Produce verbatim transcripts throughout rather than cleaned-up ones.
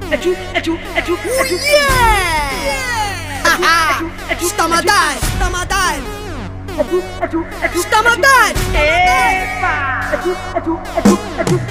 é tchu, é tchu, é tchu, é tchu. Yeah! Stamadai, stamadai. Stamadai. Epa! É tchu, é tchu, é tchu, é tchu.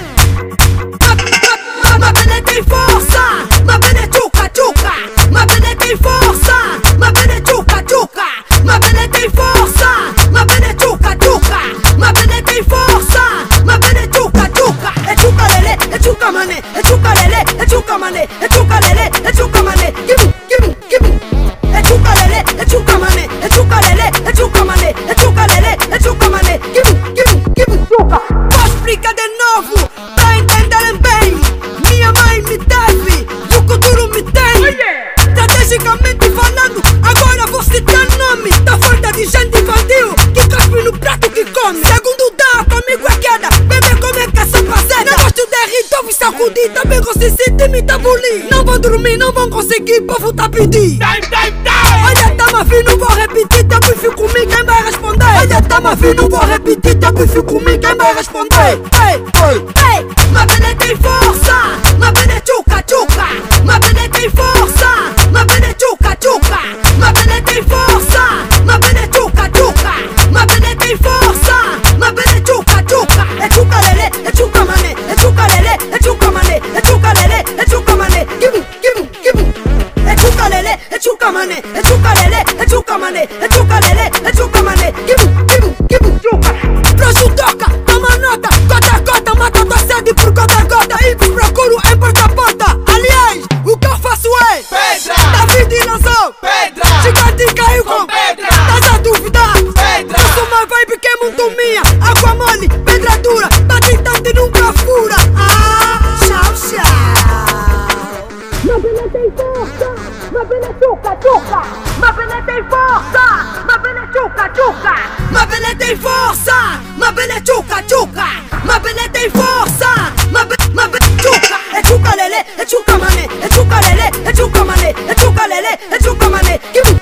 Ma bene tem força, ma bene tchuca tchuca, ma bene tem força, ma bene tchuca tchuca, ma bene tem força, ma bene tchuca tchuca, ma bene tem força, ma bene tchuca tchuca. É tchuca lele, é tchuca mané, é tchuca lele, é tchuca mané, é tchuca lele, é tchuca mané. Give me, give me, give me. É tchuca lele, é tchuca mané, é tchuca lele, é tchuca mané, é tchuca lele, é tchuca mané. Give me, give me, give me. Tchuca. Vou explicar de novo pra entenderem bem. Minha mãe me teve e o futuro me tem. Estrategicamente falando, agora vou citar nome. Tá falta de gente infantil que cospe no prato que come. Segundo dá, comigo é queda. Bebê, como é que essa fazenda? Não gosto de rir, tô me sacudir. Também gosto de sentir me tabulir. Não vou dormir, não vão conseguir, povo tá pedir. Time, time, time! Olha, tá ma vi, não vou repetir. Teu bife comigo, quem vai responder? Olha, tá ma vi, não vou repetir. Teu bife comigo, quem vai responder? Ei, ei, ei. Ma bene tem força, ma bene tchuca tchuca, ma bene tem força, ma bene tchuca tchuca, ma bene tem força, ma bene tchuca tchuca, ma bene tem força, ma bene tchuca tchuca. É tchuca lele, é tchuca mané, é tchuca lele, é tchuca mané, é tchuca lele, é tchuca mané. Give me, give me, give me. É tchuca lele, é tchuca mané, é tchuca lele, é tchuca mané, é tchuca lele, é tchuca mané. Give me, give me, give me. Tchuca. Próximo toca, toma nota, gota a gota, mata tua sede por gota a gota. E vos procuro em porta a porta. Aliás, o que eu faço é Pedra! David lançou Pedra! Gigante caiu com pedra! Estás a duvidar? Pedra! Eu sou uma vibe que é muito minha. Água mole, pedra dura, bate tanto e nunca fura. Ah, tchau, tchau. Ma bene tem força, ma bene tchuca tchuca, ma bene tem força, ma bene tchuca tchuca, ma bene tem força, ma bene tchuca tchuca, ma bene tem força, ma bene, ma bene tchuca. É tchuca lele, é tchuca mané, é tchuca lele, é tchuca mané, é tchuca lele, é tchuca mané. Give me